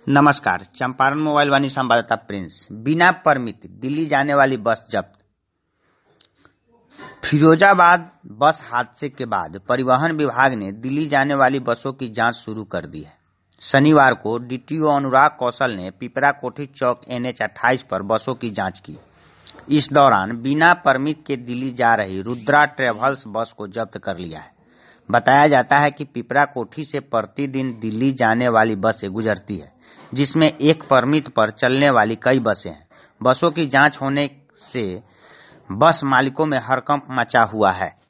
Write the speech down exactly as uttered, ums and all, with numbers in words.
नमस्कार। चंपारण मोबाइल वाणी संवाददाता प्रिंस। बिना परमिट दिल्ली जाने वाली बस जब्त। फिरोजाबाद बस हादसे के बाद परिवहन विभाग ने दिल्ली जाने वाली बसों की जांच शुरू कर दी है। शनिवार को डीटीओ अनुराग कौशल ने पिपरा कोठी चौक एन एच अट्ठाईस पर बसों की जांच की। इस दौरान बिना परमिट के दिल्ली जा रही रुद्रा ट्रेवल्स बस को जब्त कर लिया है। बताया जाता है कि पिपरा कोठी से प्रतिदिन दिल्ली जाने वाली बसें गुजरती है, जिसमें एक परमिट पर चलने वाली कई बसें हैं। बसों की जांच होने से बस मालिकों में हड़कंप मचा हुआ है।